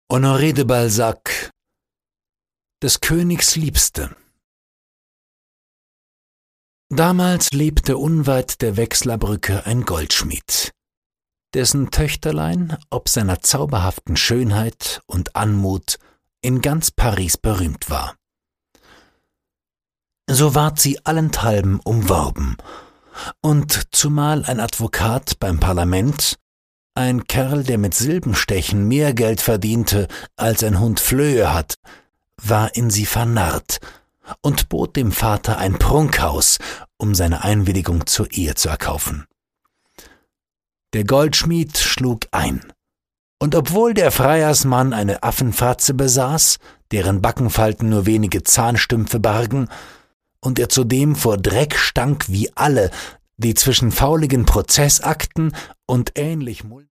Honoré de Balzac, des Königs Liebste. Damals lebte unweit der Wechslerbrücke ein Goldschmied, dessen Töchterlein ob seiner zauberhaften Schönheit und Anmut in ganz Paris berühmt war. So ward sie allenthalben umworben, und zumal ein Advokat beim Parlament, ein Kerl, der mit Silbenstechen mehr Geld verdiente, als ein Hund Flöhe hat, war in sie vernarrt und bot dem Vater ein Prunkhaus, um seine Einwilligung zur Ehe zu erkaufen. Der Goldschmied schlug ein, und obwohl der Freiersmann eine Affenfratze besaß, deren Backenfalten nur wenige Zahnstümpfe bargen, und er zudem vor Dreck stank wie alle, die zwischen fauligen Prozessakten und ähnlich